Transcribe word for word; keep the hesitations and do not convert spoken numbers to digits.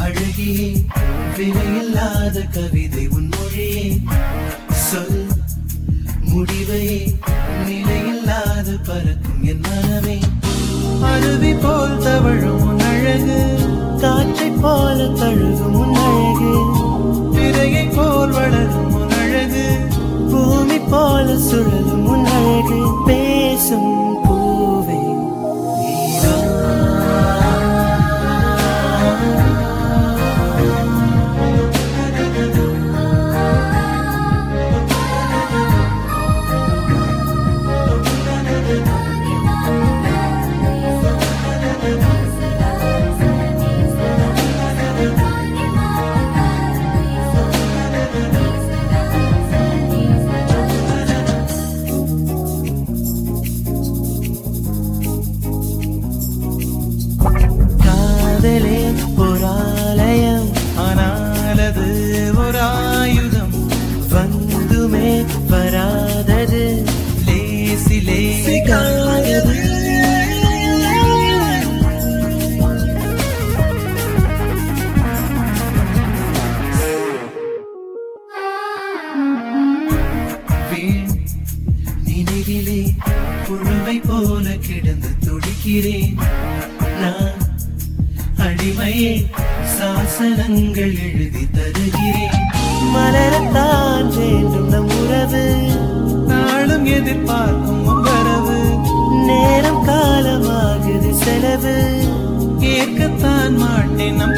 அழகியே விலையில்லாத கவிதை உன் மொழியே சொல் முடிவையே நிலையில்லாத பறக்கும் என் மனமே அருவி போல் தவழும் உன் அழகு காற்றை போல தழுகும் உன் அழகு திரையை போல் வளரும் உன் அழகு பூமி போல சுழலும் உன் அழகு பேசும் பூவே ஓராலயம் ஆனாலது ஒரு ஆயுதம் வந்துமே வராதது லேசி லேசிக்காதது நினைவிலே புழுவை போல கிடந்து துடிக்கிறேன் நான் அடிமையே சாசனங்கள் எழுதி தருகிறேன் மலரத்தான் வேண்டும் நம் உறவு நாளும் எதிர்பார்க்கும் வரவு நேரம் காலமாகுது செலவு கேட்கத்தான் மாட்டேன் நம்